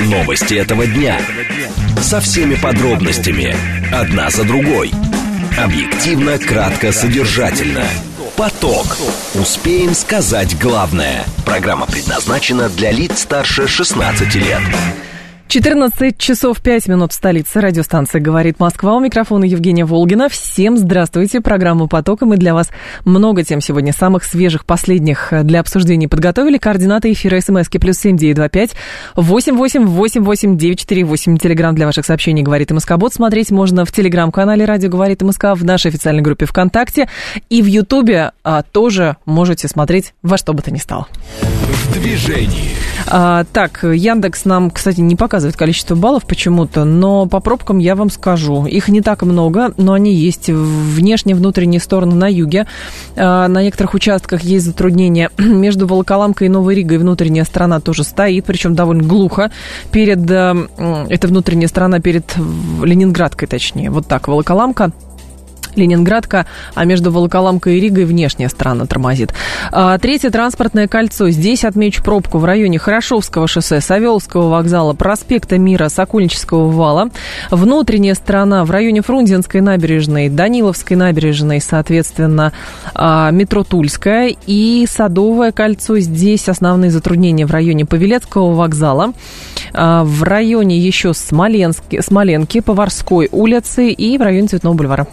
Новости этого дня. Со всеми подробностями. Одна за другой. Объективно, кратко, содержательно. Поток. Успеем сказать главное. Программа предназначена для лиц старше 16 лет. 14 часов 5 минут в столице. Радиостанция «Говорит Москва». У микрофона Евгения Волгина. Всем здравствуйте. Программа «Поток». И мы для вас много тем сегодня, самых свежих, последних для обсуждения подготовили. Координаты эфира СМСки +7 925 88 88 948. Телеграм для ваших сообщений «Говорит МСК-бот». Смотреть можно в телеграм-канале «Радио Говорит МСК», в нашей официальной группе ВКонтакте. И в Ютубе тоже можете смотреть во что бы то ни стало. В движении. Так, Яндекс нам, кстати, не показывает количество баллов почему-то, но по пробкам я вам скажу. Их не так много, но они есть. Внешние, внутренние стороны на юге. На некоторых участках есть затруднения. Между Волоколамкой и Новой Ригой внутренняя сторона тоже стоит, причем довольно глухо. Это внутренняя сторона перед Ленинградкой, точнее. Вот так, Волоколамка, Ленинградка, а между Волоколамкой и Ригой внешняя сторона тормозит. Третье транспортное кольцо. Здесь отмечу пробку в районе Хорошевского шоссе, Савеловского вокзала, проспекта Мира, Сокольнического вала. Внутренняя сторона в районе Фрунзенской набережной, Даниловской набережной, соответственно, метро Тульская и Садовое кольцо. Здесь основные затруднения в районе Павелецкого вокзала, в районе еще Смоленки, Поварской улицы и в районе Цветного бульвара.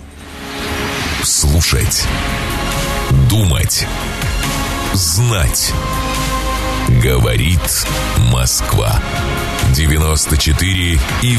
Слушать, думать, знать. Говорит Москва. 94,8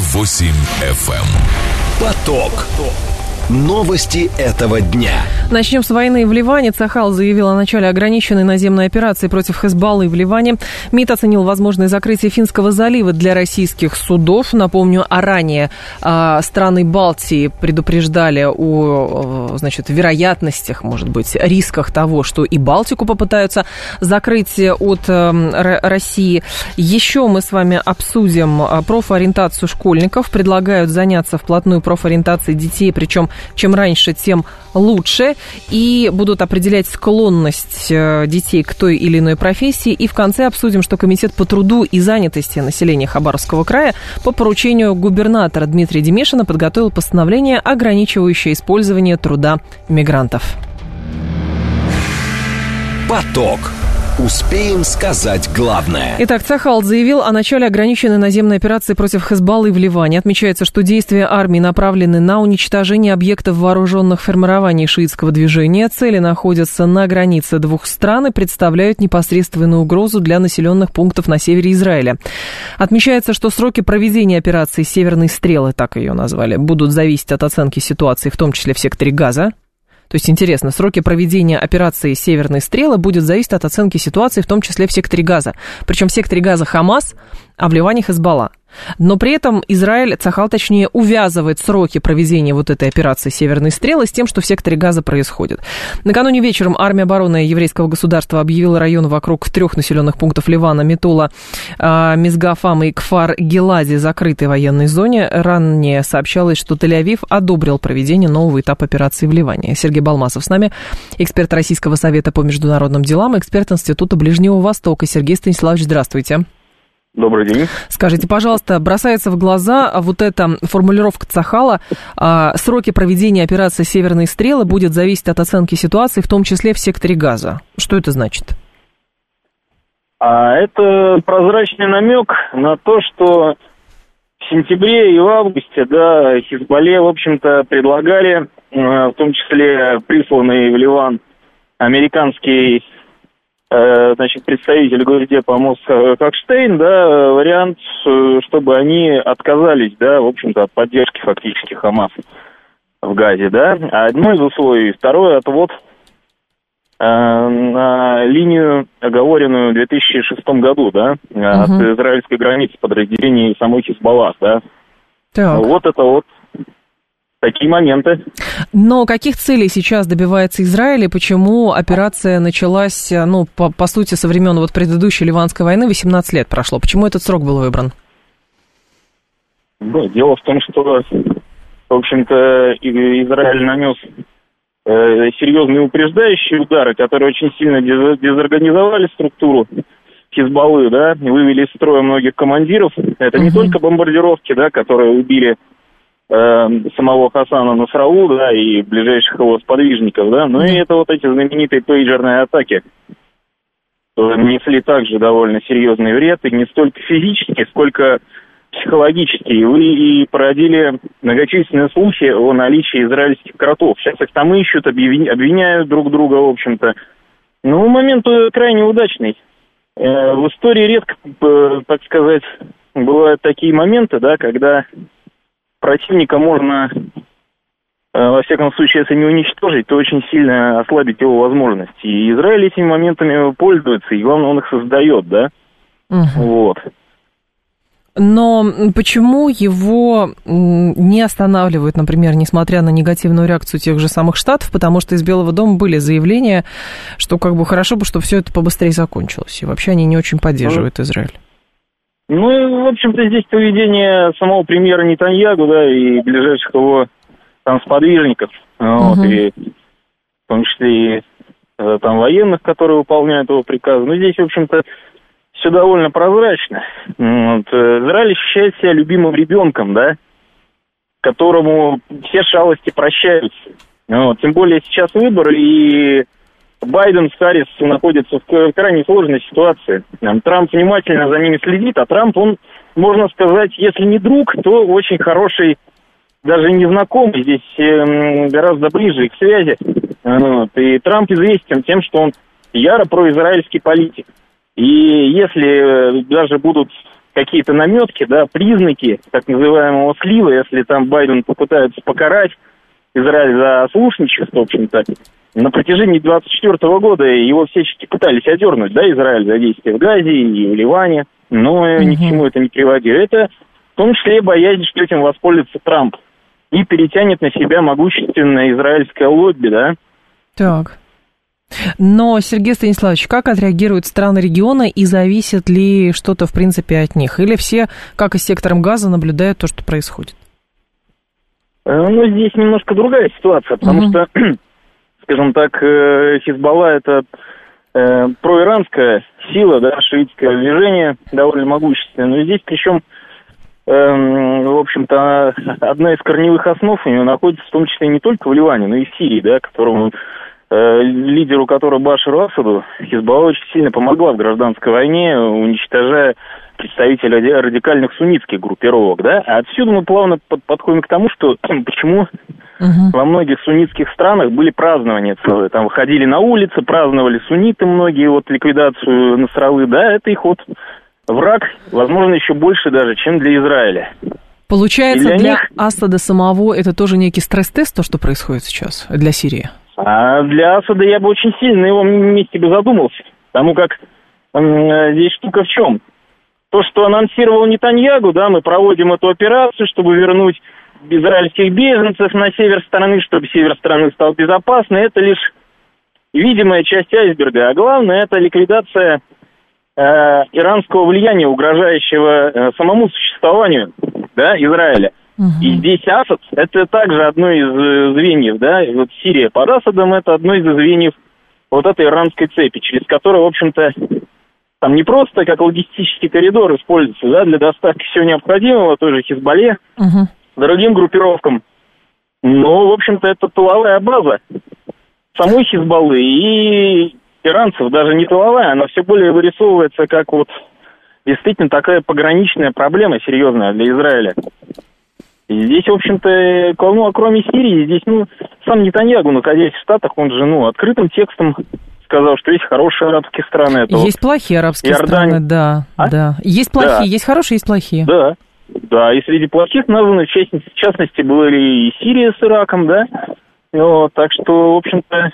FM. Поток. Новости этого дня. Начнем с войны в Ливане. Цахал заявил о начале ограниченной наземной операции против Хезболлы в Ливане. МИД оценил возможное закрытие Финского залива для российских судов. Напомню, ранее страны Балтии предупреждали о, вероятностях, может быть, рисках того, что и Балтику попытаются закрыть от России. Еще мы с вами обсудим профориентацию школьников. Предлагают заняться вплотную профориентацией детей, причем чем раньше, тем лучше. И будут определять склонность детей к той или иной профессии. И в конце обсудим, что Комитет по труду и занятости населения Хабаровского края по поручению губернатора Дмитрия Демешина подготовил постановление, ограничивающее использование труда мигрантов. Поток. Успеем сказать главное. Итак, Цахал заявил о начале ограниченной наземной операции против Хезболлы в Ливане. Отмечается, что действия армии направлены на уничтожение объектов вооруженных формирований шиитского движения. Цели находятся на границе двух стран и представляют непосредственную угрозу для населенных пунктов на севере Израиля. Отмечается, что сроки проведения операции «Северные стрелы», так ее назвали, будут зависеть от оценки ситуации, в том числе в секторе Газа. То есть, интересно, сроки проведения операции «Северные стрелы» будут зависеть от оценки ситуации, в том числе в секторе Газа. Причем в секторе Газа Хамас, а в Ливане Хезболла. Но при этом Израиль, Цахал, точнее, увязывает сроки проведения вот этой операции «Северные стрелы» с тем, что в секторе Газа происходит. Накануне вечером армия обороны еврейского государства объявила район вокруг 3 населенных пунктов Ливана, Метула, Мизгафам и Кфар-Гелади, закрытой военной зоне. Ранее сообщалось, что Тель-Авив одобрил проведение нового этапа операции в Ливане. Сергей Балмасов с нами, эксперт Российского совета по международным делам, эксперт Института Ближнего Востока. Сергей Станиславович, здравствуйте. Добрый день. Скажите, пожалуйста, бросается в глаза вот эта формулировка Цахала: сроки проведения операции «Северные стрелы» будет зависеть от оценки ситуации, в том числе в секторе Газа. Что это значит? Это прозрачный намек на то, что в сентябре и в августе, Хезболле, в общем-то, предлагали, в том числе присланный в Ливан американский представитель Госдепа Амос Хокштейн, вариант, чтобы они отказались, в общем-то, от поддержки фактически Хамаса в Газе, Одно из условий. Второе — отвод на линию, оговоренную в 2006 году, от израильской границы подразделений самой Хезболлах, Так. Вот это такие моменты. Но каких целей сейчас добивается Израиль, и почему операция началась, по сути, со времен предыдущей Ливанской войны, 18 лет прошло? Почему этот срок был выбран? Дело в том, что, в общем-то, Израиль нанес серьезные упреждающие удары, которые очень сильно дезорганизовали структуру Хизбаллы, да, вывели из строя многих командиров. Это не только бомбардировки, да, которые убили самого Хасана Насраллу, да, и ближайших его сподвижников, да, но и это вот эти знаменитые пейджерные атаки, которые нанесли также довольно серьезный вред, и не столько физически, сколько психологически, и породили многочисленные слухи о наличии израильских кротов. Сейчас их там ищут, обвиняют друг друга, в общем-то. Но момент крайне удачный. В истории редко, так сказать, бывают такие моменты, да, когда противника можно, во всяком случае, если не уничтожить, то очень сильно ослабить его возможности. И Израиль этими моментами пользуется, и главное, он их создает, да. Вот. Но почему его не останавливают, например, несмотря на негативную реакцию тех же самых Штатов, потому что из Белого дома были заявления, что как бы хорошо бы, чтобы все это побыстрее закончилось, и вообще они не очень поддерживают Израиль. Ну, и, в общем-то, здесь поведение самого премьера Нетаньяху, да, и ближайших его там сподвижников, вот, и в том числе и там военных, которые выполняют его приказы. Ну, здесь, в общем-то, все довольно прозрачно. Вот. Израиль ощущает себя любимым ребенком, да, которому все шалости прощаются. Вот. Тем более сейчас выборы, и Байден с Харрис находятся в крайне сложной ситуации. Трамп внимательно за ними следит, а Трамп, он, можно сказать, если не друг, то очень хороший, даже не знакомый, здесь гораздо ближе к связи. Вот. И Трамп известен тем, что он яро произраильский политик. И если даже будут какие-то наметки, да, признаки так называемого слива, если там Байден попытается покарать Израиль за ослушничество, в общем-то, на протяжении 2024 года его всячески пытались одернуть, да, Израиль за действия в Газе и в Ливане, но ни к чему это не приводило. Это в том числе боязнь, что этим воспользуется Трамп и перетянет на себя могущественное израильское лобби, да. Так. Но, Сергей Станиславович, как отреагируют страны региона и зависит ли что-то, в принципе, от них? Или все, как и с сектором Газа, наблюдают то, что происходит? Ну, здесь немножко другая ситуация, потому что, скажем так, Хизбалла – это проиранская сила, да, шиитское движение, довольно могущественное. Но здесь, причем, в общем-то, одна из корневых основ у него находится в том числе не только в Ливане, но и в Сирии, да, которому... лидеру которого Башару Асаду Хизбалла очень сильно помогла в гражданской войне, уничтожая представителей радикальных суннитских группировок, да? А отсюда мы плавно подходим к тому, что почему во многих суннитских странах были празднования целые. Там выходили на улицы, праздновали сунниты многие, вот ликвидацию Насраллы, да, это их вот враг, возможно, еще больше даже, чем для Израиля. Получается, для Асада самого это тоже некий стресс-тест, то, что происходит сейчас для Сирии? А для Асада я бы очень сильно на его месте бы задумался. Потому как здесь штука в чем? То, что анонсировал Нетаньяху, да, мы проводим эту операцию, чтобы вернуть израильских беженцев на север страны, чтобы север страны стал безопасным, это лишь видимая часть айсберга. А главное, это ликвидация иранского влияния, угрожающего самому существованию, да, Израиля. И здесь Асад – это также одно из звеньев, да, и вот Сирия под Асадом – это одно из звеньев вот этой иранской цепи, через которую, в общем-то, там не просто как логистический коридор используется, да, для доставки всего необходимого, той же Хизбалле, другим группировкам, но, в общем-то, это тыловая база самой Хизбаллы и иранцев, даже не тыловая, она все более вырисовывается как вот действительно такая пограничная проблема серьезная для Израиля. И здесь, в общем-то, кроме Сирии, здесь, сам Нетаньяху, находясь в Штатах, он же, открытым текстом сказал, что есть хорошие арабские страны. Это есть плохие арабские страны, да, да. Есть плохие, есть хорошие, есть плохие. Да, да, и среди плохих названы, в частности, были и Сирия с Ираком, да. Вот, так что, в общем-то,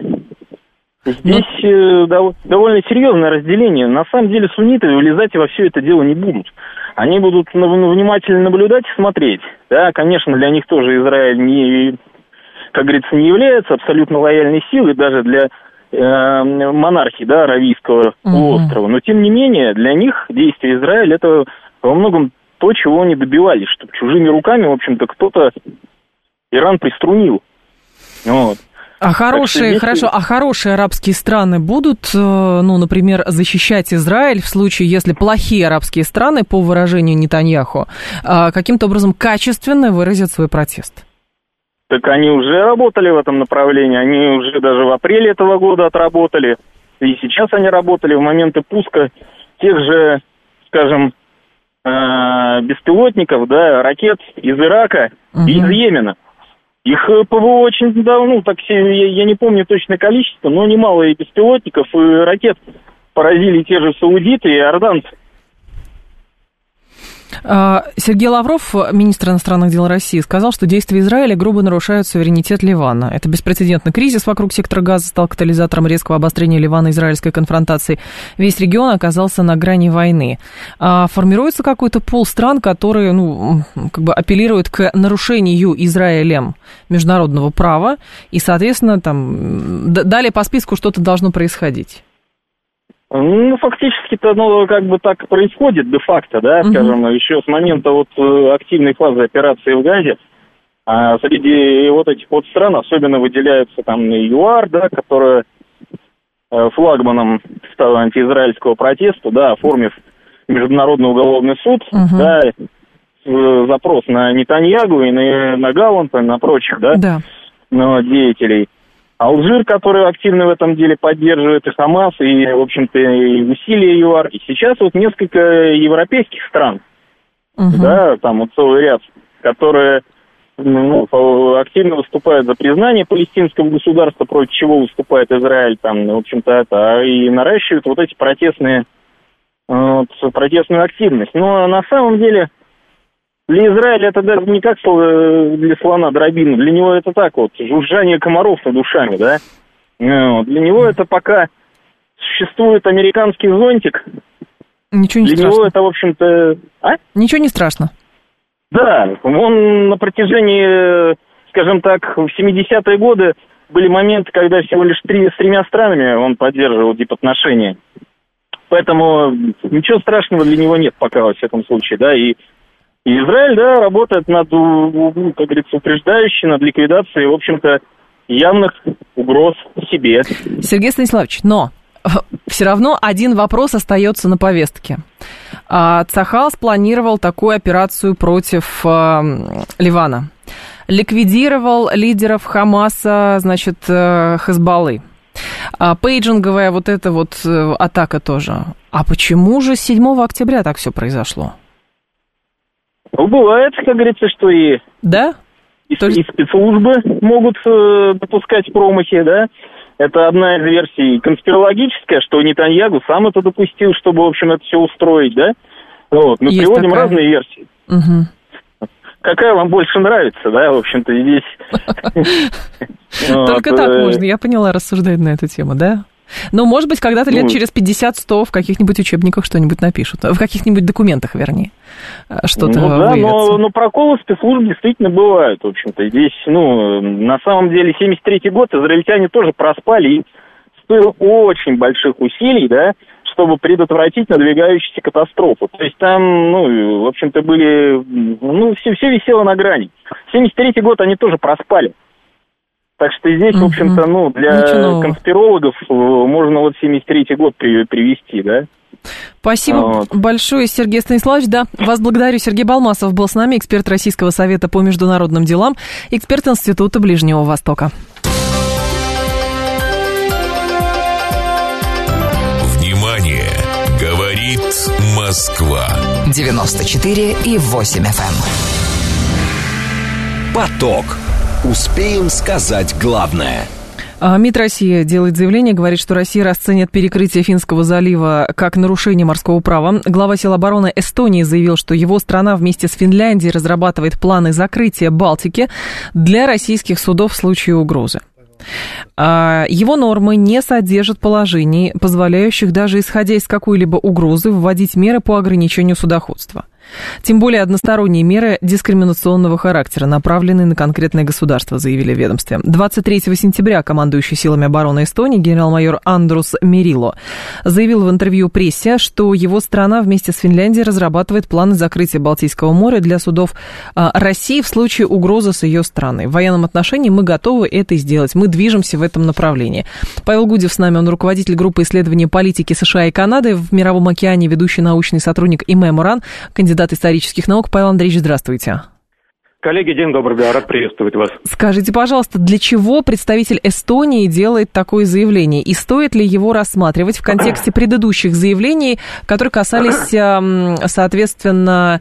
здесь довольно серьезное разделение. На самом деле сунниты влезать во все это дело не будут. Они будут внимательно наблюдать и смотреть. Да, конечно, для них тоже Израиль, не, как говорится, не является абсолютно лояльной силой даже для монархии, да, Аравийского полуострова. Но, тем не менее, для них действия Израиля – это во многом то, чего они добивались, чтобы чужими руками, в общем-то, кто-то Иран приструнил. Вот. А хорошие арабские страны будут, например, защищать Израиль в случае, если плохие арабские страны, по выражению Нетаньяху, каким-то образом качественно выразят свой протест? Так они уже работали в этом направлении, они уже даже в апреле этого года отработали, и сейчас они работали в моменты пуска тех же, скажем, беспилотников, да, ракет из Ирака и из Йемена. Их ПВО очень давно, так я не помню точное количество, но немало и беспилотников, и ракет поразили те же саудиты и иорданцы. Сергей Лавров, министр иностранных дел России, сказал, что действия Израиля грубо нарушают суверенитет Ливана. Это беспрецедентный кризис вокруг сектора Газа стал катализатором резкого обострения Ливано-израильской конфронтации. Весь регион оказался на грани войны. Формируется какой-то пул стран, которые, апеллируют к нарушению Израилем международного права, и, соответственно, там далее по списку что-то должно происходить. Фактически-то, так происходит де-факто, да, скажем, еще с момента активной фазы операции в Газе. Среди этих стран особенно выделяется там ЮАР, да, которая флагманом стала антиизраильского протеста, да, оформив Международный уголовный суд, да, запрос на Нетаньягу и на Галланта, на прочих, да. Деятелей. Алжир, который активно в этом деле поддерживает и Хамас, и, в общем-то, и усилия ЮАР. И сейчас несколько европейских стран, да, там целый ряд, которые активно выступают за признание палестинского государства, против чего выступает Израиль, там, в общем-то, и наращивают эти протестную активность. Но на самом деле для Израиля это даже не как для слона дробина, для него это так жужжание комаров над ушами, да. Для него это пока существует американский зонтик. Ничего не страшно. Для него это, в общем-то... Ничего не страшно. Да, он на протяжении, скажем так, в 70-е годы были моменты, когда всего лишь с тремя странами он поддерживал дипотношения. Поэтому ничего страшного для него нет пока, во всяком случае, да, и Израиль, да, работает над, как говорится, упреждающей, над ликвидацией, в общем-то, явных угроз себе. Сергей Станиславович, но все равно один вопрос остается на повестке. Цахал спланировал такую операцию против Ливана. Ликвидировал лидеров Хамаса, значит, Хезболлы. Пейджинговая эта атака тоже. А почему же 7 октября так все произошло? Бывает, как говорится, что и, да? и спецслужбы могут допускать промахи, да. Это одна из версий конспирологическая, что Нетаньягу сам это допустил, чтобы, в общем, это все устроить, да. Мы приводим разные версии. Какая вам больше нравится, да, в общем-то, здесь... Только так можно, я поняла, рассуждать на эту тему, да? Но, может быть, когда-то лет через 50-100 в каких-нибудь учебниках что-нибудь напишут, в каких-нибудь документах, вернее, что-то выявится. Но проколы спецслужб действительно бывают, в общем-то. Здесь, на самом деле, 73-й год израильтяне тоже проспали, и стоило очень больших усилий, да, чтобы предотвратить надвигающуюся катастрофу. То есть там, в общем-то, все висело на грани. 73-й год они тоже проспали. Так что здесь, в общем-то, для конспирологов можно 73-й год привести, да. Спасибо большое, Сергей Станиславович. Да, вас благодарю. Сергей Балмасов был с нами, эксперт Российского совета по международным делам, эксперт Института Ближнего Востока. Внимание! Говорит Москва. 94,8 FM. Поток. Успеем сказать главное. МИД России делает заявление, говорит, что Россия расценит перекрытие Финского залива как нарушение морского права. Глава сил обороны Эстонии заявил, что его страна вместе с Финляндией разрабатывает планы закрытия Балтики для российских судов в случае угрозы. Его нормы не содержат положений, позволяющих даже исходя из какой-либо угрозы вводить меры по ограничению судоходства. Тем более односторонние меры дискриминационного характера, направленные на конкретное государство, заявили в ведомстве. 23 сентября командующий силами обороны Эстонии генерал-майор Андрус Мерило заявил в интервью прессе, что его страна вместе с Финляндией разрабатывает планы закрытия Балтийского моря для судов России в случае угрозы с ее стороны. В военном отношении мы готовы это сделать. Мы движемся в этом направлении. Павел Гудев с нами, он руководитель группы исследований политики США и Канады в Мировом океане, ведущий научный сотрудник ИМЭ МУРАН, кандидат исторических наук. Павел Андреевич, здравствуйте. Коллеги, день добрый, да, рад приветствовать вас. Скажите, пожалуйста, для чего представитель Эстонии делает такое заявление? И стоит ли его рассматривать в контексте предыдущих заявлений, которые касались, соответственно,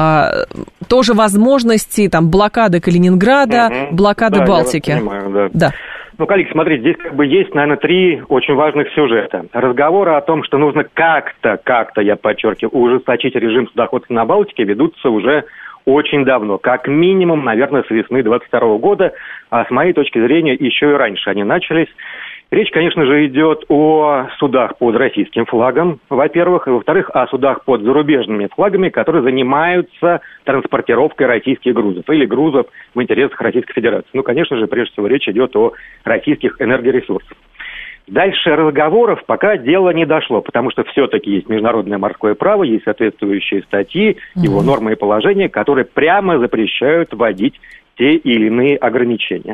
тоже возможности там, блокады Калининграда, блокады Балтики? Я вас понимаю, да. Ну, коллеги, смотрите, здесь как бы есть, наверное, 3 очень важных сюжета. Разговоры о том, что нужно как-то, я подчеркиваю, ужесточить режим судоходства на Балтике, ведутся уже очень давно. Как минимум, наверное, с весны 2022 года, а с моей точки зрения, еще и раньше они начались. Речь, конечно же, идет о судах под российским флагом, во-первых, и, во-вторых, о судах под зарубежными флагами, которые занимаются транспортировкой российских грузов или грузов в интересах Российской Федерации. Ну, конечно же, прежде всего, речь идет о российских энергоресурсах. Дальше разговоров пока дело не дошло, потому что все-таки есть международное морское право, есть соответствующие статьи, его нормы и положения, которые прямо запрещают вводить те или иные ограничения.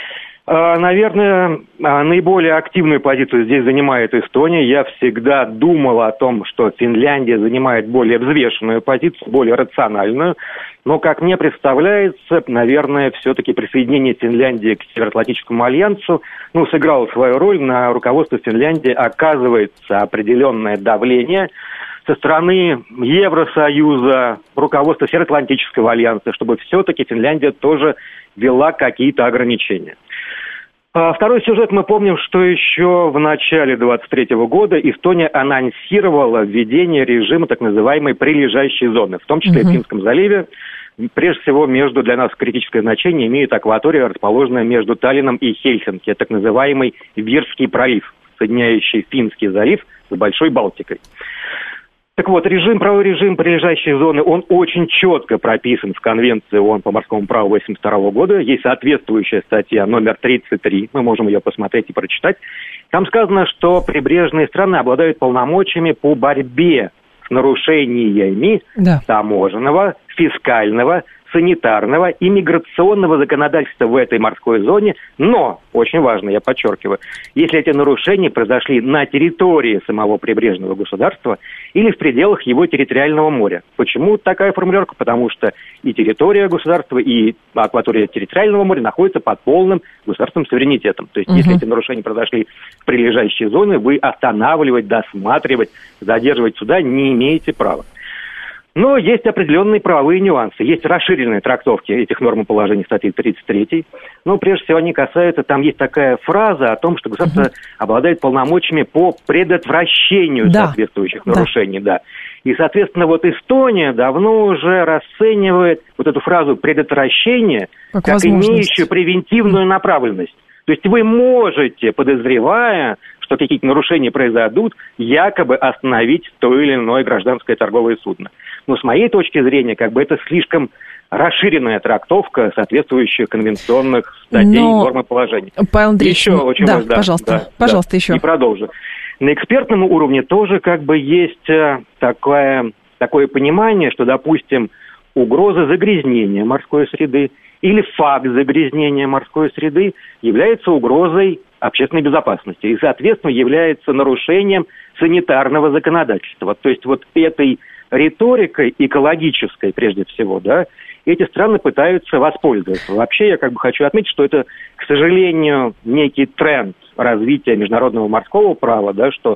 Наверное, наиболее активную позицию здесь занимает Эстония. Я всегда думал о том, что Финляндия занимает более взвешенную позицию, более рациональную. Но, как мне представляется, наверное, все-таки присоединение Финляндии к Североатлантическому альянсу сыграло свою роль. На руководство Финляндии оказывается определенное давление со стороны Евросоюза, руководства Североатлантического альянса, чтобы все-таки Финляндия тоже ввела какие-то ограничения. Второй сюжет. Мы помним, что еще в начале 2023 года Эстония анонсировала введение режима так называемой прилежащей зоны, в том числе в Финском заливе. Прежде всего, для нас критическое значение имеет акватория, расположенная между Таллином и Хельсинки, так называемый Вирский пролив, соединяющий Финский залив с Большой Балтикой. Так вот, правовой режим прилежащей зоны, он очень четко прописан в Конвенции ООН по морскому праву 1982 года. Есть соответствующая статья номер 33, мы можем ее посмотреть и прочитать. Там сказано, что прибрежные страны обладают полномочиями по борьбе с нарушениями таможенного, фискального, санитарного и миграционного законодательства в этой морской зоне, но, очень важно, я подчеркиваю, если эти нарушения произошли на территории самого прибрежного государства или в пределах его территориального моря. Почему такая формулировка? Потому что и территория государства, и акватория территориального моря находятся под полным государственным суверенитетом. То есть, если эти нарушения произошли в прилежащей зоне, вы останавливать, досматривать, задерживать суда не имеете права. Но есть определенные правовые нюансы. Есть расширенные трактовки этих норм и положений статьи 33. Но прежде всего они касаются, там есть такая фраза о том, что государство обладает полномочиями по предотвращению соответствующих нарушений. Да. И, соответственно, вот Эстония давно уже расценивает вот эту фразу предотвращение как имеющую превентивную направленность. То есть вы можете, подозревая, что какие-то нарушения произойдут, якобы остановить то или иное гражданское торговое судно. Но с моей точки зрения, это слишком расширенная трактовка соответствующих конвенционных статей, норм и положений. Павел Андреевич, еще очень важно. Пожалуйста, еще. И продолжу. На экспертном уровне тоже есть такое понимание, что, допустим, угроза загрязнения морской среды или факт загрязнения морской среды является угрозой общественной безопасности и, соответственно, является нарушением санитарного законодательства. То есть этой риторикой экологической, прежде всего, эти страны пытаются воспользоваться. Вообще, я хочу отметить, что это, к сожалению, некий тренд развития международного морского права, что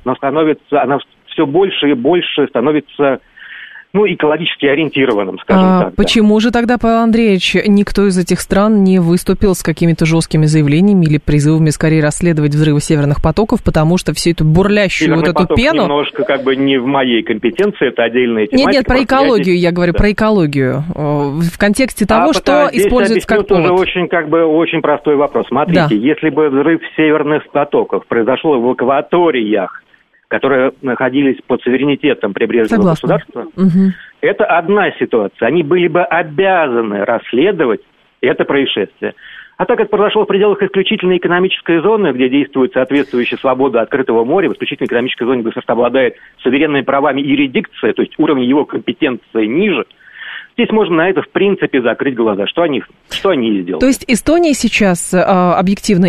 она все больше и больше становится экологически ориентированным, скажем так. Почему же тогда, Павел Андреевич, никто из этих стран не выступил с какими-то жесткими заявлениями или призывами скорее расследовать взрывы северных потоков, потому что всю эту бурлящую эту пену... немножко не в моей компетенции, это отдельная тематика. Нет, про экологию я говорю, про экологию. В контексте того, что используется как повод. Это тоже очень простой вопрос. Смотрите, если бы взрыв северных потоков произошел в акваториях, которые находились под суверенитетом прибрежного государства, Это одна ситуация. Они были бы обязаны расследовать это происшествие. А так как произошло в пределах исключительной экономической зоны, где действует соответствующая свобода открытого моря, в исключительной экономической зоне государство обладает суверенными правами юрисдикции, то есть уровень его компетенции ниже, здесь можно на это, в принципе, закрыть глаза. Что они и сделали. То есть Эстония сейчас объективно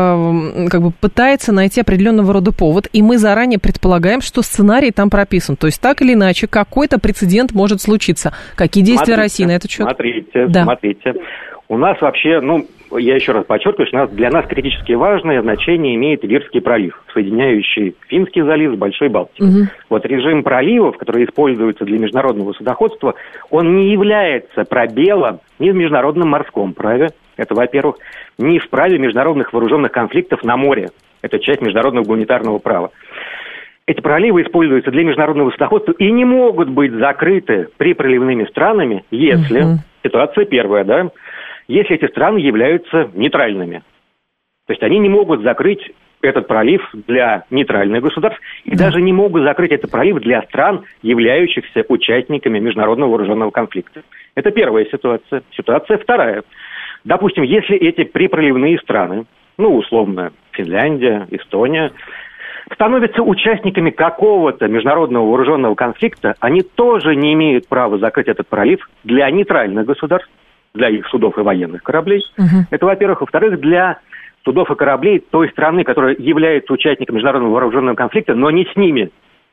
как бы пытается найти определенного рода повод, и мы заранее предполагаем, что сценарий там прописан. То есть так или иначе какой-то прецедент может случиться. Какие действия России на этот счет? Смотрите. У нас вообще, я еще раз подчеркиваю, что для нас критически важное значение имеет Вирский пролив, соединяющий Финский залив с Большой Балтикой. Угу. Вот режим проливов, который используется для международного судоходства, он не является пробелом ни в международном морском праве, это во-первых, ни в праве международных вооруженных конфликтов на море, это часть международного гуманитарного права. Эти проливы используются для международного судоходства и не могут быть закрыты припроливными странами, если, ситуация первая, да, если эти страны являются нейтральными. То есть они не могут закрыть этот пролив для нейтральных государств и даже не могут закрыть этот пролив для стран, являющихся участниками международного вооруженного конфликта. Это первая ситуация. Ситуация вторая. Допустим, если эти припроливные страны, условно, Финляндия, Эстония, становятся участниками какого-то международного вооруженного конфликта, они тоже не имеют права закрыть этот пролив для нейтральных государств, для их судов и военных кораблей. Это, во-первых. Во-вторых, для судов и кораблей той страны, которая является участником международного вооруженного конфликта, но не с ними.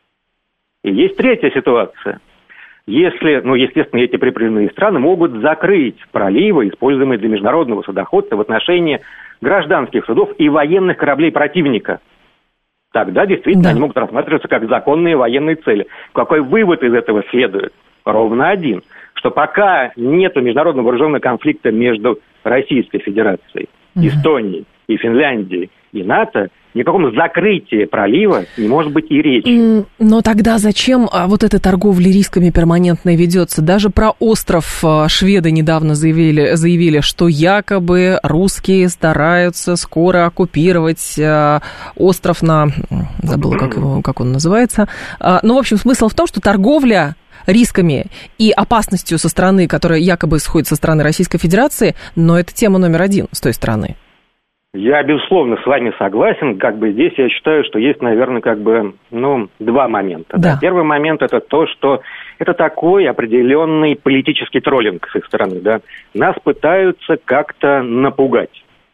И есть третья ситуация. Если, естественно, эти припроливные страны могут закрыть проливы, используемые для международного судоходства в отношении гражданских судов и военных кораблей противника. Тогда действительно они могут рассматриваться как законные военные цели. Какой вывод из этого следует? Ровно один. Что пока нет международного вооруженного конфликта между Российской Федерацией, Эстонией и Финляндией и НАТО, никаком закрытии пролива не может быть и речи. Но тогда зачем вот эта торговля рисками перманентно ведется? Даже про остров шведы недавно заявили, что якобы русские стараются скоро оккупировать остров забыла, как он называется. В общем, смысл в том, что торговля рисками и опасностью со стороны, которая якобы исходит со стороны Российской Федерации, но это тема номер один с той стороны. Я, безусловно, с вами согласен. Здесь я считаю, что есть, наверное, два момента. Да. Первый момент – это то, что это такой определенный политический троллинг с их стороны. Да? Нас пытаются как-то напугать.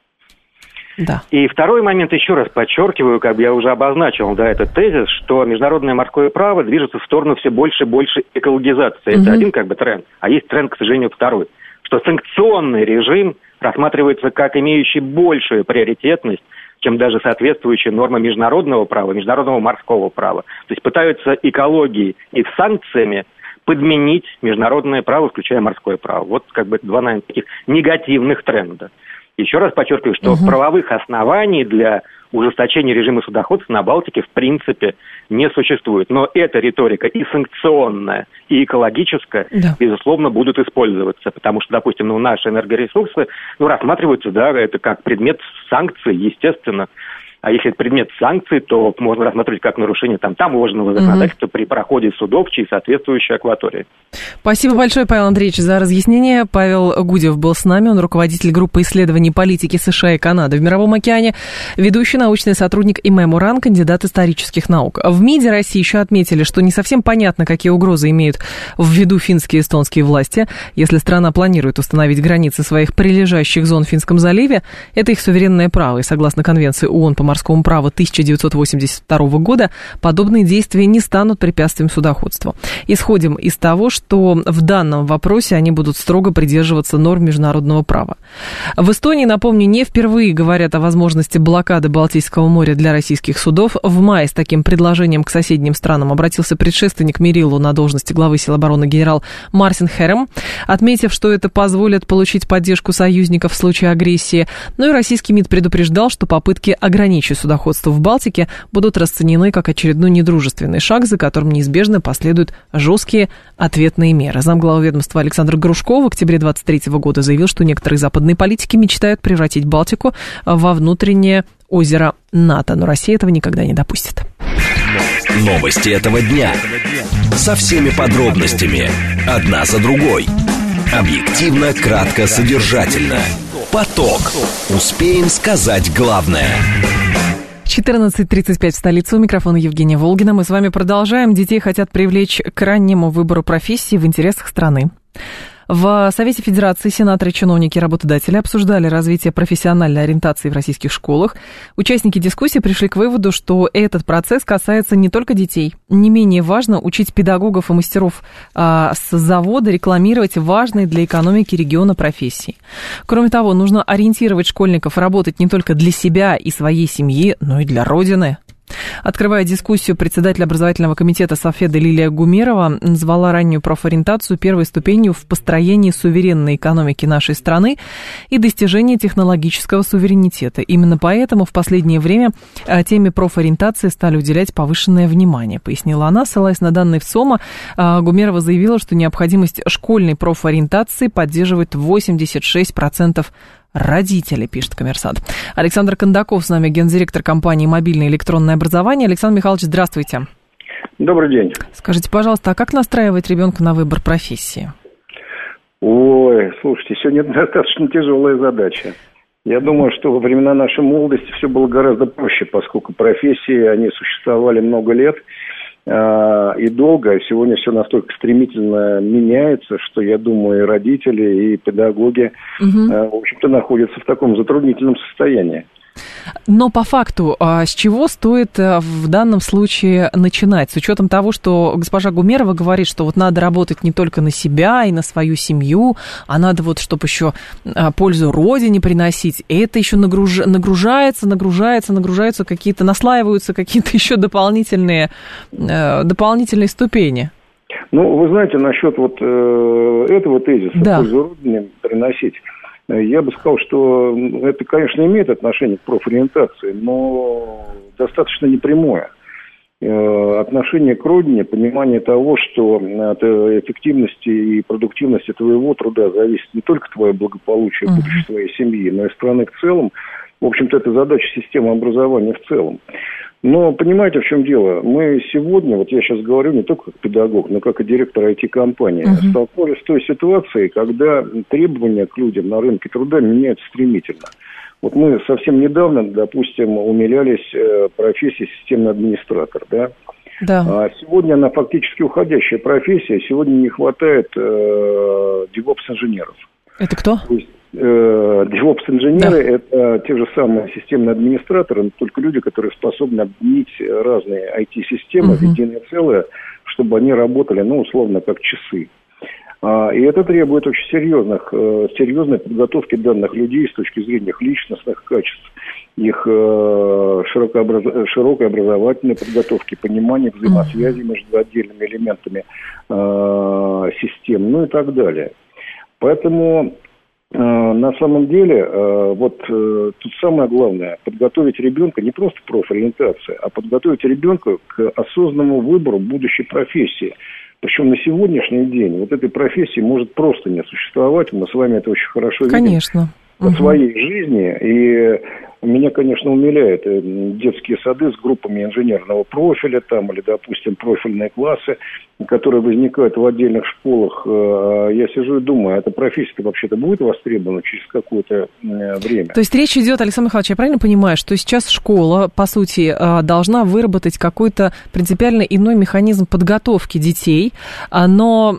Да. И второй момент, еще раз подчеркиваю, я уже обозначил, этот тезис, что международное морское право движется в сторону все больше и больше экологизации. Это один тренд, а есть тренд, к сожалению, второй, что санкционный режим рассматривается как имеющий большую приоритетность, чем даже соответствующие нормы международного права, международного морского права. То есть пытаются экологией и санкциями подменить международное право, включая морское право. Вот два, наверное, таких негативных тренда. Еще раз подчеркиваю, что правовых оснований для ужесточения режима судоходства на Балтике в принципе не существует. Но эта риторика и санкционная, и экологическая, безусловно, будут использоваться. Потому что, допустим, наши энергоресурсы рассматриваются, это как предмет санкций, естественно. А если это предмет санкций, то можно рассматривать как нарушение таможенного законодательства при проходе судов через соответствующие акватории. Спасибо большое, Павел Андреевич, за разъяснение. Павел Гудев был с нами, он руководитель группы исследований политики США и Канады в Мировом океане, ведущий научный сотрудник ИМЭ УРАН, кандидат исторических наук. В МИДе России еще отметили, что не совсем понятно, какие угрозы имеют в виду финские и эстонские власти. Если страна планирует установить границы своих прилежащих зон в Финском заливе, это их суверенное право, и согласно Конвенции ООН по морскому праву 1982 года подобные действия не станут препятствием судоходству. Исходим из того, что в данном вопросе они будут строго придерживаться норм международного права. В Эстонии, напомню, не впервые говорят о возможности блокады Балтийского моря для российских судов. В мае с таким предложением к соседним странам обратился предшественник Мериллу на должности главы сил обороны генерал Марсин Херем, отметив, что это позволит получить поддержку союзников в случае агрессии. Но и российский МИД предупреждал, что попытки ограничить судоходство в Балтике будут расценены как очередной недружественный шаг, за которым неизбежно последуют жесткие ответные меры. Замглавы ведомства Александр Грушко в октябре 2023 года заявил, что некоторые западные политики мечтают превратить Балтику во внутреннее озеро НАТО, но Россия этого никогда не допустит. Новости этого дня. Со всеми подробностями. Одна за другой. Объективно, кратко, содержательно. Поток. Успеем сказать главное. 14:35 в столице. У микрофона Евгения Волгина. Мы с вами продолжаем. Детей хотят привлечь к раннему выбору профессии в интересах страны. В Совете Федерации сенаторы, чиновники и работодатели обсуждали развитие профессиональной ориентации в российских школах. Участники дискуссии пришли к выводу, что этот процесс касается не только детей. Не менее важно учить педагогов и мастеров с завода рекламировать важные для экономики региона профессии. Кроме того, нужно ориентировать школьников работать не только для себя и своей семьи, но и для Родины. Открывая дискуссию, председатель образовательного комитета Софеды Лилия Гумерова назвала раннюю профориентацию первой ступенью в построении суверенной экономики нашей страны и достижении технологического суверенитета. Именно поэтому в последнее время теме профориентации стали уделять повышенное внимание, пояснила она. Ссылаясь на данные ВСОМа, Гумерова заявила, что необходимость школьной профориентации поддерживает 86% родители, пишет «Коммерсант». Александр Кондаков с нами, гендиректор компании «Мобильное электронное образование». Александр Михайлович, здравствуйте. Добрый день. Скажите, пожалуйста, а как настраивать ребенка на выбор профессии? Ой, слушайте, сегодня достаточно тяжелая задача. Я думаю, что во времена нашей молодости все было гораздо проще, поскольку профессии, они существовали много лет и долго. Сегодня все настолько стремительно меняется, что, я думаю, и родители, и педагоги, в общем-то, находятся в таком затруднительном состоянии. Но по факту, с чего стоит в данном случае начинать? С учетом того, что госпожа Гумерова говорит, что вот надо работать не только на себя и на свою семью, а надо вот, чтобы еще пользу Родине приносить. И это еще нагружаются какие-то, наслаиваются какие-то еще дополнительные ступени. Ну, вы знаете, насчет вот этого тезиса, да, пользу Родине приносить, я бы сказал, что это, конечно, имеет отношение к профориентации, но достаточно непрямое. Отношение к родине, понимание того, что от эффективности и продуктивности твоего труда зависит не только твое благополучие, будущее твоей семьи, но и страны в целом. В общем-то, это задача системы образования в целом. Но понимаете, в чем дело? Мы сегодня, вот я сейчас говорю не только как педагог, но как и директор IT-компании, столкнулись с той ситуацией, когда требования к людям на рынке труда меняются стремительно. Вот мы совсем недавно, допустим, умилялись профессии системный администратор, да? Да. А сегодня она фактически уходящая профессия, сегодня не хватает DevOps-инженеров. Это кто? DevOps-инженеры, да, это те же самые системные администраторы, но только люди, которые способны объединить разные IT-системы в единое целое, чтобы они работали, ну, условно, как часы. И это требует очень серьезной подготовки данных людей с точки зрения их личностных качеств, их широкой образовательной подготовки, понимания взаимосвязи между отдельными элементами систем, ну и так далее. Поэтому на самом деле, тут самое главное, подготовить ребенка не просто профориентация, а подготовить ребенка к осознанному выбору будущей профессии. Причем на сегодняшний день вот этой профессии может просто не существовать. Мы с вами это очень хорошо видим. Конечно. По своей жизни. И меня, конечно, умиляет детские сады с группами инженерного профиля там, или, допустим, профильные классы, которые возникают в отдельных школах. Я сижу и думаю, эта профессия вообще-то будет востребована через какое-то время. То есть речь идет, Александр Михайлович, я правильно понимаю, что сейчас школа, по сути, должна выработать какой-то принципиально иной механизм подготовки детей, но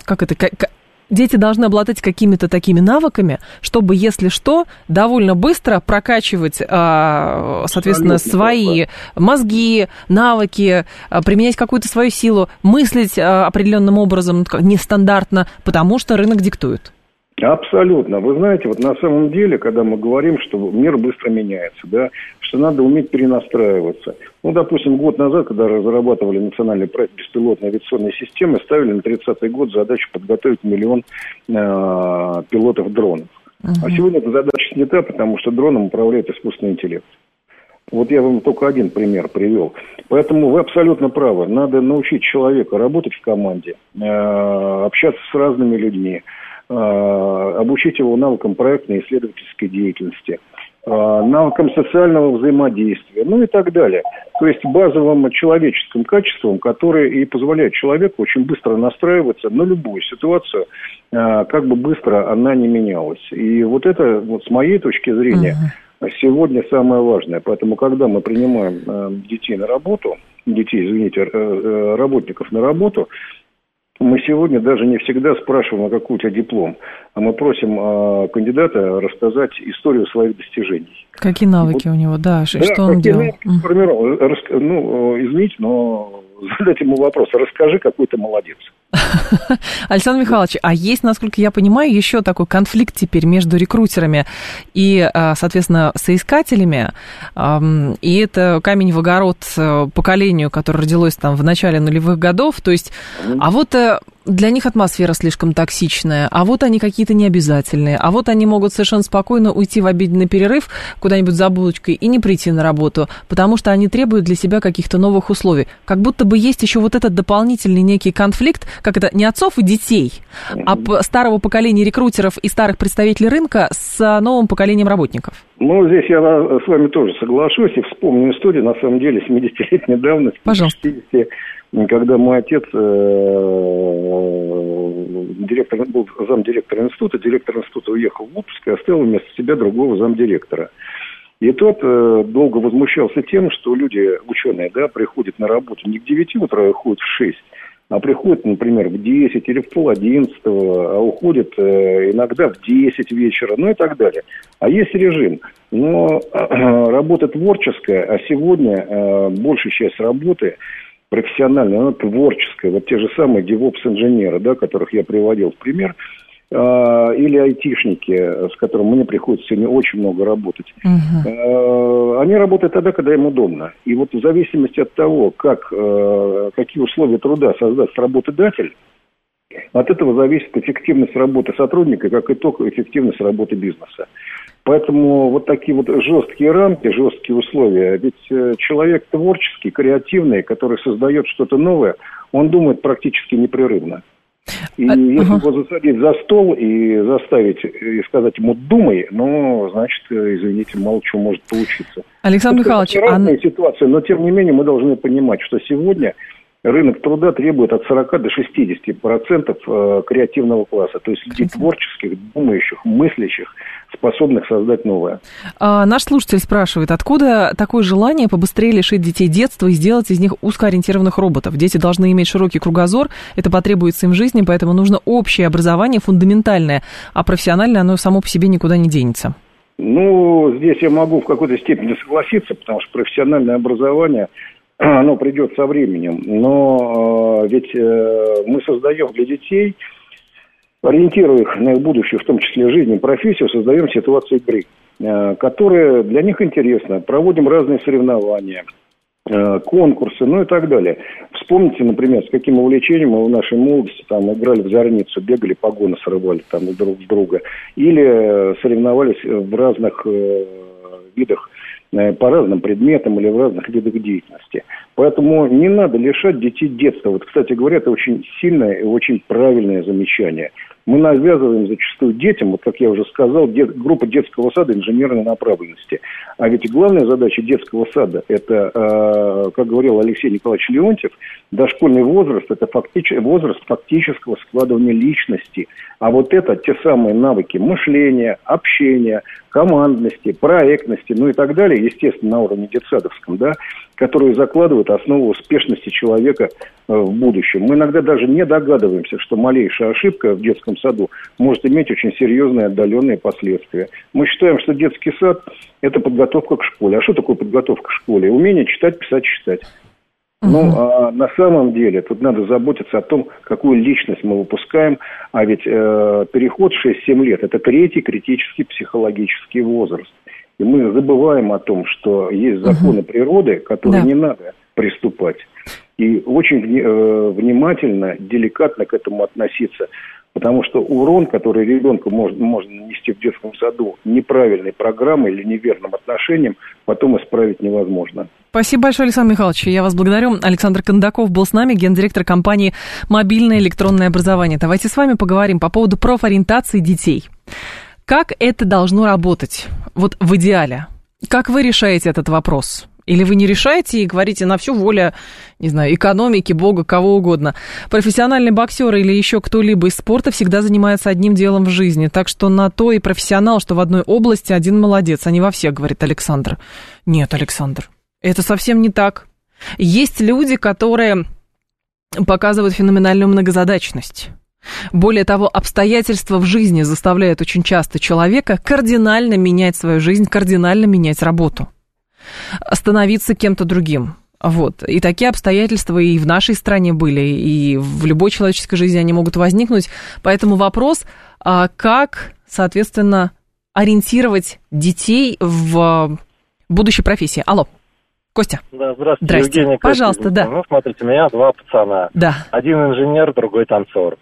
дети должны обладать какими-то такими навыками, чтобы, если что, довольно быстро прокачивать, соответственно, свои мозги, навыки, применять какую-то свою силу, мыслить определенным образом, нестандартно, потому что рынок диктует. Абсолютно. Вы знаете, вот на самом деле, когда мы говорим, что мир быстро меняется, да, что надо уметь перенастраиваться. Ну, допустим, год назад, когда разрабатывали национальный проект беспилотной авиационной системы, ставили на 30-й год задачу подготовить 1 000 000 пилотов дронов. А сегодня эта задача снята, потому что дроном управляет искусственный интеллект. Вот я вам только один пример привел. Поэтому вы абсолютно правы. Надо научить человека работать в команде, общаться с разными людьми, обучить его навыкам проектной и исследовательской деятельности, навыкам социального взаимодействия, ну и так далее. То есть базовым человеческим качеством, которые и позволяют человеку очень быстро настраиваться на любую ситуацию, как бы быстро она не менялась. И вот это, вот с моей точки зрения, сегодня самое важное. Поэтому, когда мы принимаем детей на работу, работников на работу, мы сегодня даже не всегда спрашиваем, а какой у тебя диплом, а мы просим кандидата рассказать историю своих достижений. Какие навыки у него, да, что он делал. Извините, но задать ему вопрос, расскажи, какой ты молодец. Александр Михайлович, а есть, насколько я понимаю, еще такой конфликт теперь между рекрутерами и, соответственно, соискателями, и это камень в огород поколению, которое родилось там в начале нулевых годов, то есть, а вот для них атмосфера слишком токсичная, а вот они какие-то необязательные, а вот они могут совершенно спокойно уйти в обеденный перерыв куда-нибудь за булочкой и не прийти на работу, потому что они требуют для себя каких-то новых условий. Как будто бы есть еще вот этот дополнительный некий конфликт, как это, не отцов и детей, а старого поколения рекрутеров и старых представителей рынка с новым поколением работников. Ну, здесь я с вами тоже соглашусь и вспомню историю, на самом деле, 70-летней давности. Пожалуйста. Когда мой отец был замдиректора института, директор института уехал в отпуск и оставил вместо себя другого замдиректора. И тот долго возмущался тем, что люди, ученые, приходят на работу не в 9 утра, а уходят в 6, а приходят, например, в 10 или в 10:30, а уходят иногда в 10 вечера, ну и так далее. А есть режим. Но работа творческая, а сегодня большая часть работы профессиональная, она творческая. Вот те же самые DevOps-инженеры, которых я приводил в пример, или айтишники, с которыми мне приходится сегодня очень много работать. Они работают тогда, когда им удобно. И вот в зависимости от того, какие условия труда создаст работодатель, от этого зависит эффективность работы сотрудника, как итог эффективность работы бизнеса. Поэтому вот такие вот жесткие рамки, жесткие условия. Ведь человек творческий, креативный, который создает что-то новое, он думает практически непрерывно. И если его засадить за стол и заставить, и сказать ему «думай», значит, извините, мало чего может получиться. Александр Михайлович, разные ситуации, но тем не менее мы должны понимать, что сегодня рынок труда требует от 40 до 60% креативного класса, то есть людей творческих, думающих, мыслящих, способных создать новое. Наш слушатель спрашивает, откуда такое желание побыстрее лишить детей детства и сделать из них узкоориентированных роботов? Дети должны иметь широкий кругозор, это потребуется им в жизни, поэтому нужно общее образование, фундаментальное, а профессиональное оно само по себе никуда не денется. Здесь я могу в какой-то степени согласиться, потому что профессиональное образование, оно придет со временем, но ведь мы создаем для детей, ориентируя их на их будущее, в том числе жизнь и профессию, создаем ситуацию игры, которая для них интересна. Проводим разные соревнования, конкурсы, и так далее. Вспомните, например, с каким увлечением мы в нашей молодости играли в зорницу, бегали, погоны срывали друг с друга, или соревновались в разных видах, по разным предметам или в разных видах деятельности. Поэтому не надо лишать детей детства. Вот, кстати говоря, это очень сильное и очень правильное замечание. Мы навязываем зачастую детям, вот как я уже сказал, группа детского сада инженерной направленности. А ведь главная задача детского сада, это, как говорил Алексей Николаевич Леонтьев, дошкольный возраст, это возраст фактического складывания личности. А вот это те самые навыки мышления, общения, командности, проектности, и так далее, естественно, на уровне детсадовском, которые закладывают основу успешности человека в будущем. Мы иногда даже не догадываемся, что малейшая ошибка в детском саду может иметь очень серьезные отдаленные последствия. Мы считаем, что детский сад – это подготовка к школе. А что такое подготовка к школе? Умение читать, писать, читать. А на самом деле тут надо заботиться о том, какую личность мы выпускаем. А ведь переход 6-7 лет – это 3-й критический психологический возраст. И мы забываем о том, что есть законы природы, к которым не надо приступать. И очень внимательно, деликатно к этому относиться. Потому что урон, который ребенку можно нанести в детском саду неправильной программой или неверным отношением, потом исправить невозможно. Спасибо большое, Александр Михайлович. Я вас благодарю. Александр Кондаков был с нами, гендиректор компании «Мобильное электронное образование». Давайте с вами поговорим по поводу профориентации детей. Как это должно работать? Вот в идеале. Как вы решаете этот вопрос? Или вы не решаете и говорите на всю волю, не знаю, экономики, бога, кого угодно. Профессиональный боксер или еще кто-либо из спорта всегда занимается одним делом в жизни. Так что на то и профессионал, что в одной области один молодец, а не во всех, говорит Александр. Нет, Александр, это совсем не так. Есть люди, которые показывают феноменальную многозадачность. Более того, обстоятельства в жизни заставляют очень часто человека кардинально менять свою жизнь, кардинально менять работу. Становиться кем-то другим. Вот. И такие обстоятельства и в нашей стране были, и в любой человеческой жизни они могут возникнуть. Поэтому вопрос, как, соответственно, ориентировать детей в будущей профессии. Алло, Костя. Да, здравствуйте. Здрасте. Евгений, пожалуйста, да. Ну, смотрите, у меня 2 пацана. Да. Один инженер, другой танцор.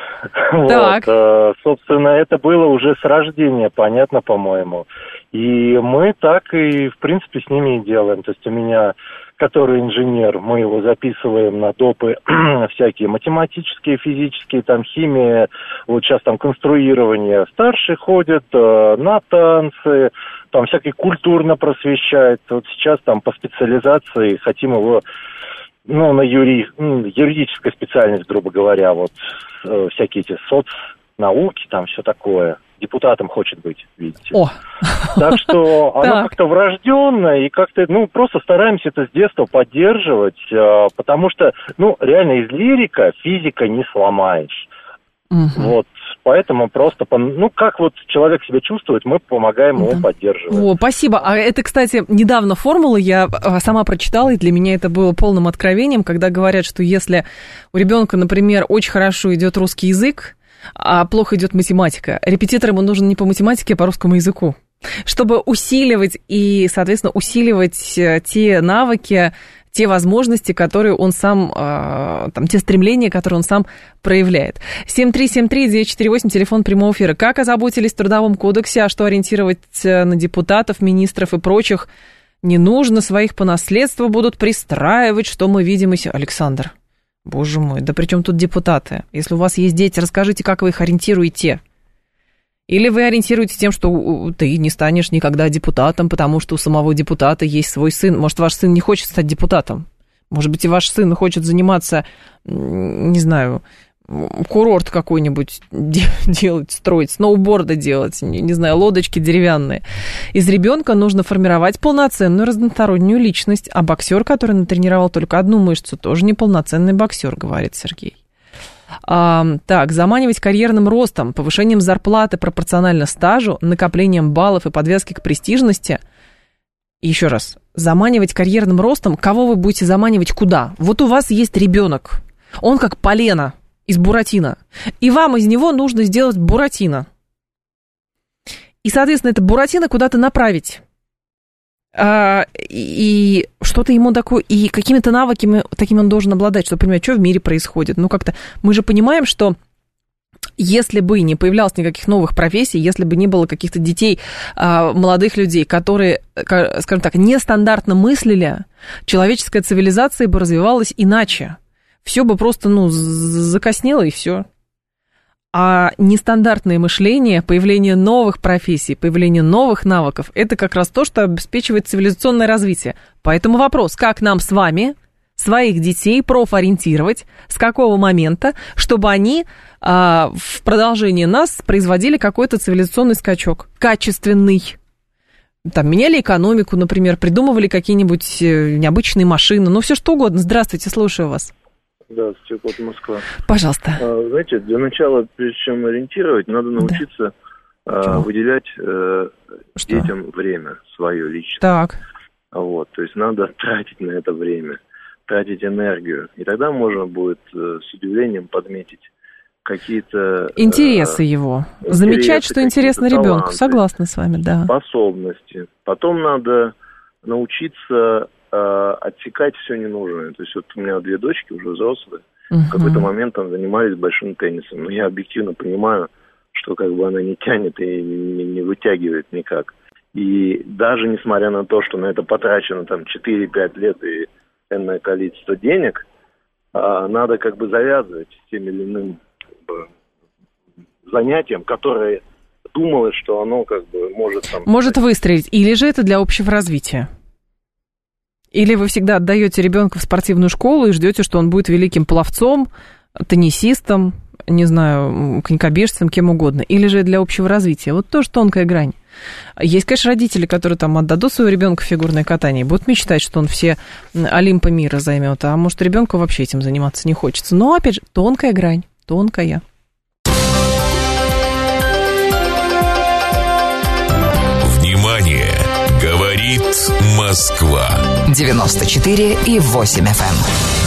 Так. Вот, собственно, это было уже с рождения, понятно, по-моему. И мы так и, в принципе, с ними и делаем. То есть у меня, который инженер, мы его записываем на допы всякие математические, физические, там, химия, вот сейчас там конструирование. Старший ходит на танцы, там всякие культурно просвещает. Вот сейчас там по специализации хотим его... Ну, на юридическая специальность, грубо говоря, вот всякие эти соцнауки, там все такое. Депутатом хочет быть, видите. О. Так что оно как-то врожденное, и как-то, просто стараемся это с детства поддерживать, потому что, реально из лирика физика не сломаешь. Вот. Поэтому просто, как вот человек себя чувствует, мы помогаем ему поддерживать. О, спасибо. А это, кстати, недавно формула я сама прочитала, и для меня это было полным откровением, когда говорят, что если у ребенка, например, очень хорошо идет русский язык, а плохо идет математика, репетитор ему нужен не по математике, а по русскому языку, чтобы усиливать и, соответственно, усиливать те навыки, те возможности, которые он сам, те стремления, которые он сам проявляет. 7373948, телефон прямого эфира. Как озаботились в Трудовом кодексе, а что ориентировать на депутатов, министров и прочих? Не нужно, своих по наследству будут пристраивать, что мы видим. Александр, боже мой, да при чем тут депутаты? Если у вас есть дети, расскажите, как вы их ориентируете. Или вы ориентируетесь тем, что ты не станешь никогда депутатом, потому что у самого депутата есть свой сын. Может, ваш сын не хочет стать депутатом? Может быть, и ваш сын хочет заниматься, не знаю, курорт какой-нибудь делать, строить, сноуборды делать, не знаю, лодочки деревянные. Из ребенка нужно формировать полноценную разностороннюю личность, а боксер, который натренировал только одну мышцу, тоже неполноценный боксер, говорит Сергей. Так, заманивать карьерным ростом, повышением зарплаты пропорционально стажу, накоплением баллов и подвязки к престижности. Еще раз, заманивать карьерным ростом, кого вы будете заманивать куда? Вот у вас есть ребенок, он как полено из Буратино, и вам из него нужно сделать Буратино. И, соответственно, это Буратино куда-то направить. И что-то ему такое, и какими-то навыками такими он должен обладать, чтобы понимать, что в мире происходит. Как-то мы же понимаем, что если бы не появлялось никаких новых профессий, если бы не было каких-то детей, молодых людей, которые, скажем так, нестандартно мыслили, человеческая цивилизация бы развивалась иначе. Все бы просто, закоснело, и все. А нестандартное мышление, появление новых профессий, появление новых навыков, это как раз то, что обеспечивает цивилизационное развитие. Поэтому вопрос, как нам с вами своих детей профориентировать, с какого момента, чтобы они в продолжении нас производили какой-то цивилизационный скачок, качественный. Там меняли экономику, например, придумывали какие-нибудь необычные машины, все что угодно. Здравствуйте, слушаю вас. Да, Степан, Москва. Пожалуйста. Знаете, для начала, прежде чем ориентировать, надо научиться выделять детям время свое личное. Так. То есть надо тратить на это время, тратить энергию. И тогда можно будет с удивлением подметить какие-то... Интересы его. Замечать, что интересно ребенку. Согласна с вами, да. Способности. Потом надо научиться... отсекать все ненужное. То есть у меня 2 дочки уже взрослые. В какой-то момент там занимались большим теннисом. Но я объективно понимаю, что она не тянет и не вытягивает никак. И даже несмотря на то, что на это потрачено там 4-5 лет и энное количество денег, надо завязывать с тем или иным занятием, которое думалось, что оно как бы может... Может выстрелить. Или же это для общего развития? Или вы всегда отдаете ребенка в спортивную школу и ждете, что он будет великим пловцом, теннисистом, не знаю, конькобежцем, кем угодно. Или же для общего развития. Вот тоже тонкая грань. Есть, конечно, родители, которые там отдадут своего ребенка в фигурное катание и будут мечтать, что он все Олимпы мира займет, а может, ребенку вообще этим заниматься не хочется. Но, опять же, тонкая грань, тонкая. Внимание! Говорит Москва. 94,8 FM.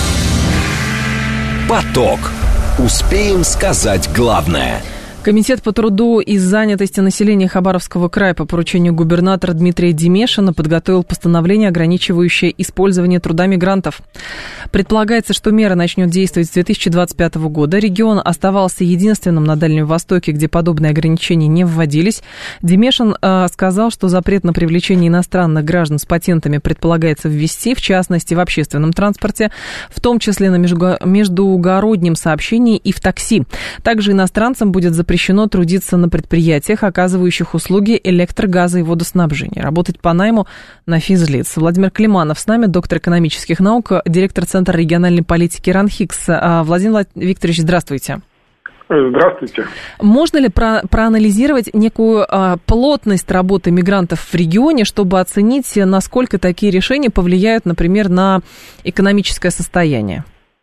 Поток. Успеем сказать главное. Комитет по труду и занятости населения Хабаровского края по поручению губернатора Дмитрия Демешина подготовил постановление, ограничивающее использование труда мигрантов. Предполагается, что мера начнет действовать с 2025 года. Регион оставался единственным на Дальнем Востоке, где подобные ограничения не вводились. Демешин сказал, что запрет на привлечение иностранных граждан с патентами предполагается ввести, в частности, в общественном транспорте, в том числе на междугороднем сообщении и в такси. Также иностранцам будет запрещено трудиться на предприятиях, оказывающих услуги электро-, газа и водоснабжения, работать по найму на физлиц. Владимир Климанов с нами, доктор экономических наук, директор Центра региональной политики РАНХИКС. Владимир Викторович, здравствуйте. Здравствуйте. Можно ли проанализировать некую плотность работы мигрантов в регионе, чтобы оценить, насколько такие решения повлияют, например, на экономическое состояние?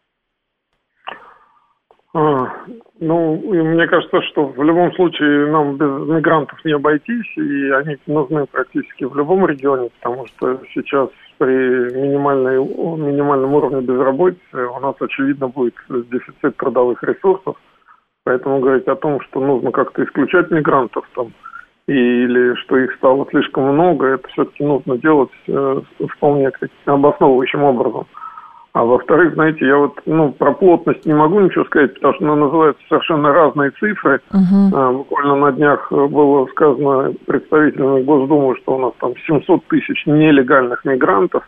Мне кажется, что в любом случае нам без мигрантов не обойтись, и они нужны практически в любом регионе, потому что сейчас при минимальном уровне безработицы у нас, очевидно, будет дефицит трудовых ресурсов, поэтому говорить о том, что нужно как-то исключать мигрантов там, или что их стало слишком много, это все-таки нужно делать вполне обосновывающим образом. А во-вторых, знаете, я про плотность не могу ничего сказать, потому что она называется совершенно разные цифры. Буквально на днях было сказано представителями Госдумы, что у нас там 700 тысяч нелегальных мигрантов.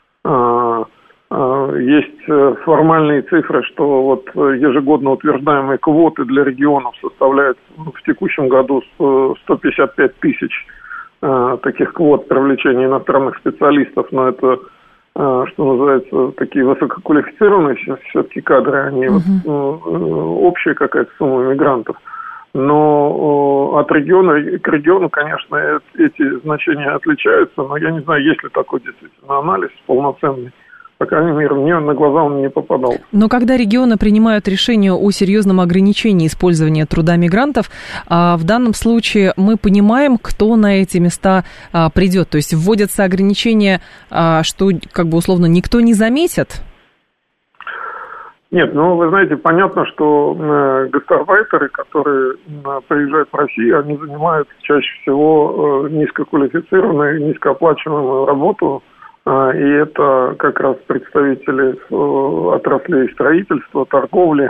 Есть формальные цифры, что вот ежегодно утверждаемые квоты для регионов составляют в текущем году 155 тысяч таких квот привлечения иностранных специалистов, но это... что называется, такие высококвалифицированные все-таки кадры, они общая какая-то сумма мигрантов. Но от региона к региону, конечно, эти значения отличаются, но я не знаю, есть ли такой действительно анализ полноценный. По крайней мере, мне на глаза он не попадал. Но когда регионы принимают решение о серьезном ограничении использования труда мигрантов, в данном случае мы понимаем, кто на эти места придет. То есть вводятся ограничения, что как бы условно никто не заметит? Нет, вы знаете, понятно, что гастарбайтеры, которые приезжают в Россию, они занимают чаще всего низкоквалифицированную, низкооплачиваемую работу. И это как раз представители отраслей строительства, торговли,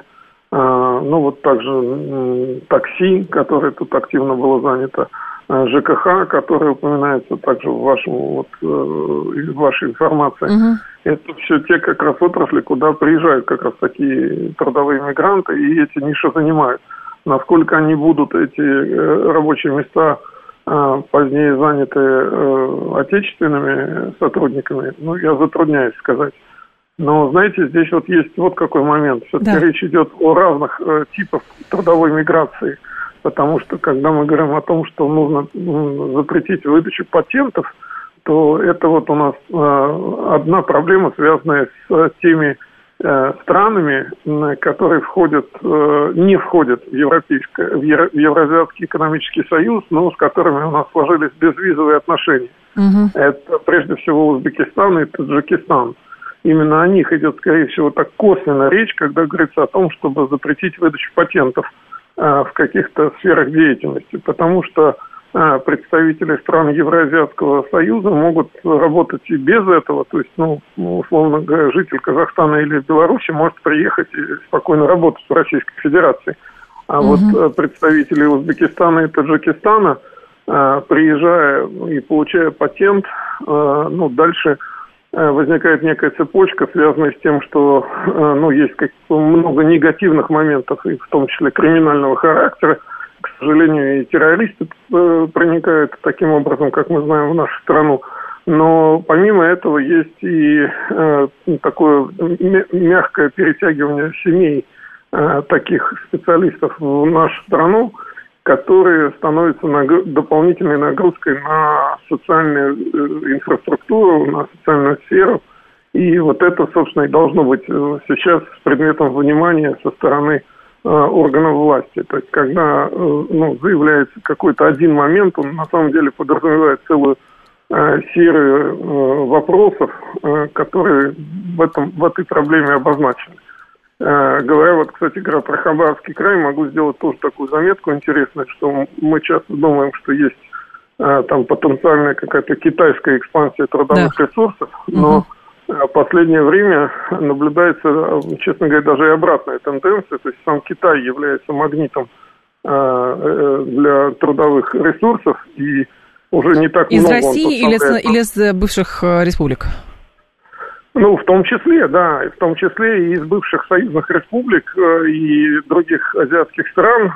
также такси, которое тут активно было занято, ЖКХ, которое упоминается также в вашей информации. Это все те как раз отрасли, куда приезжают как раз такие трудовые мигранты, и эти ниши занимают. Насколько они будут, эти рабочие места, позднее заняты отечественными сотрудниками, я затрудняюсь сказать. Но, знаете, здесь есть какой момент. Все-таки речь идет о разных типах трудовой миграции, потому что, когда мы говорим о том, что нужно запретить выдачу патентов, то это у нас одна проблема, связанная с теми странами, которые не входят в Евразиатский экономический союз, но с которыми у нас сложились безвизовые отношения. Это прежде всего Узбекистан и Таджикистан. Именно о них идет, скорее всего, так косвенно речь, когда говорится о том, чтобы запретить выдачу патентов в каких-то сферах деятельности, потому что представители стран Евразиатского союза могут работать и без этого, то есть, условно говоря, житель Казахстана или Беларуси может приехать и спокойно работать в Российской Федерации. А представители Узбекистана и Таджикистана, приезжая и получая патент, дальше возникает некая цепочка, связанная с тем, что есть много негативных моментов, и в том числе криминального характера. К сожалению, и террористы проникают таким образом, как мы знаем, в нашу страну. Но помимо этого есть и такое мягкое перетягивание семей таких специалистов в нашу страну, которые становятся дополнительной нагрузкой на социальную инфраструктуру, на социальную сферу. И вот это, собственно, и должно быть сейчас предметом внимания со стороны органов власти. То есть, когда заявляется какой-то один момент, он на самом деле подразумевает целую серию вопросов, которые в этой проблеме обозначены. Говоря, кстати, про Хабаровский край, могу сделать тоже такую заметку интересную, что мы часто думаем, что есть там потенциальная какая-то китайская экспансия трудовых ресурсов, но в последнее время наблюдается, честно говоря, даже и обратная тенденция, то есть сам Китай является магнитом для трудовых ресурсов, и уже не так из много... Из России или из бывших республик? В том числе, да, в том числе и из бывших союзных республик и других азиатских стран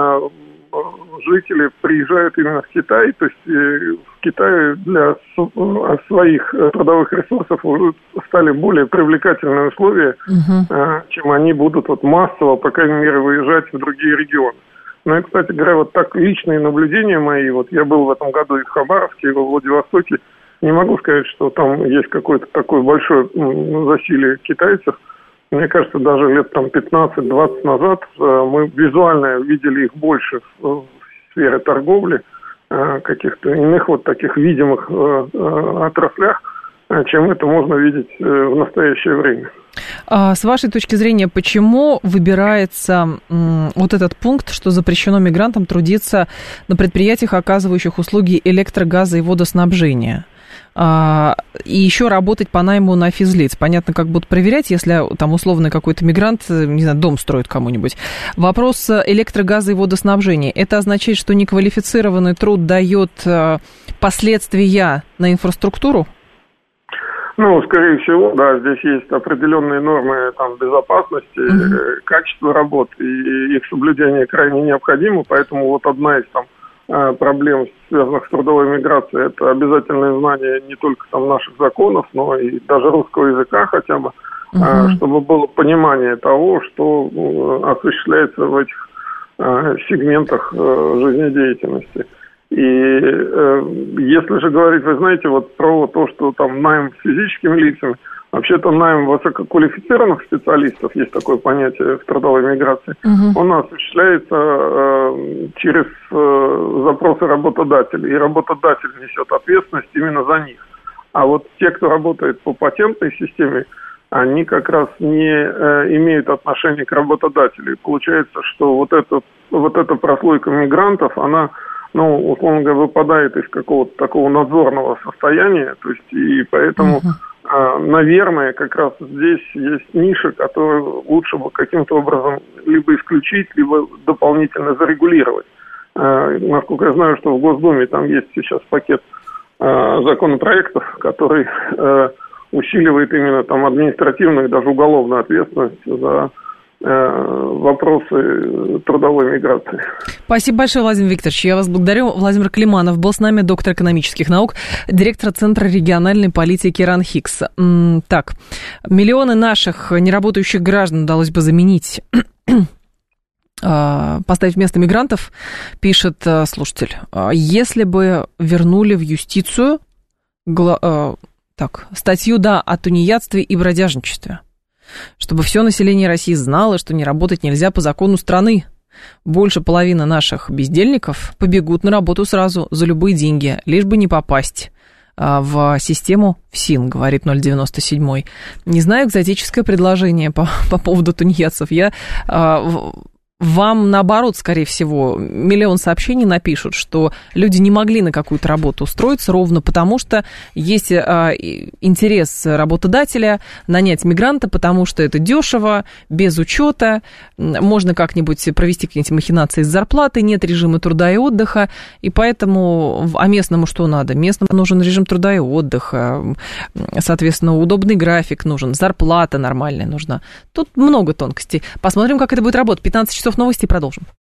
жители приезжают именно в Китай, то есть в Китае для своих трудовых ресурсов уже стали более привлекательные условия, чем они будут массово, по крайней мере, выезжать в другие регионы. Ну и, кстати говоря, так личные наблюдения мои, я был в этом году и в Хабаровске, и во Владивостоке, не могу сказать, что там есть какое-то такое большое засилие китайцев. Мне кажется, даже лет 15-20 назад мы визуально видели их больше в сфере торговли, каких-то иных таких видимых отраслях, чем это можно видеть в настоящее время. С вашей точки зрения, почему выбирается этот пункт, что запрещено мигрантам трудиться на предприятиях, оказывающих услуги электрогаза и водоснабжения? И еще работать по найму на физлиц. Понятно, как будут проверять, если там условно какой-то мигрант, не знаю, дом строит кому-нибудь. Вопрос электрогаза и водоснабжения. Это означает, что неквалифицированный труд дает последствия на инфраструктуру? Скорее всего, да, здесь есть определенные нормы безопасности, качества работы, и их соблюдение крайне необходимо, поэтому одна из проблем, связанных с трудовой миграцией, это обязательное знание не только наших законов, но и даже русского языка хотя бы, чтобы было понимание того, что осуществляется в этих сегментах жизнедеятельности. И если же говорить, вы знаете, про то, что найм физическими лицами, вообще-то найм высококвалифицированных специалистов, есть такое понятие в трудовой миграции, он осуществляется через запросы работодателей, и работодатель несет ответственность именно за них. А те, кто работает по патентной системе, они как раз не имеют отношения к работодателю. И получается, что эта прослойка мигрантов, она, условно говоря, выпадает из какого-то такого надзорного состояния, то есть и поэтому... Наверное, как раз здесь есть ниша, которую лучше бы каким-то образом либо исключить, либо дополнительно зарегулировать. Насколько я знаю, что в Госдуме там есть сейчас пакет законопроектов, который усиливает именно административную и даже уголовную ответственность за вопросы трудовой миграции. Спасибо большое, Владимир Викторович. Я вас благодарю. Владимир Климанов был с нами, доктор экономических наук, директор Центра региональной политики РАНХИКС. Так, миллионы наших неработающих граждан удалось бы заменить, поставить вместо мигрантов, пишет слушатель. Если бы вернули в юстицию статью о тунеядстве и бродяжничестве, чтобы все население России знало, что не работать нельзя по закону страны. Больше половины наших бездельников побегут на работу сразу за любые деньги, лишь бы не попасть в систему ФСИН, говорит 097. Не знаю, экзотическое предложение по поводу тунеядцев. Вам, наоборот, скорее всего, миллион сообщений напишут, что люди не могли на какую-то работу устроиться ровно потому, что есть интерес работодателя нанять мигранта, потому что это дешево, без учета, можно как-нибудь провести какие-нибудь махинации с зарплатой, нет режима труда и отдыха, и поэтому, а местному что надо? Местному нужен режим труда и отдыха, соответственно, удобный график нужен, зарплата нормальная нужна. Тут много тонкостей. Посмотрим, как это будет работать. 15 часов новости, продолжим.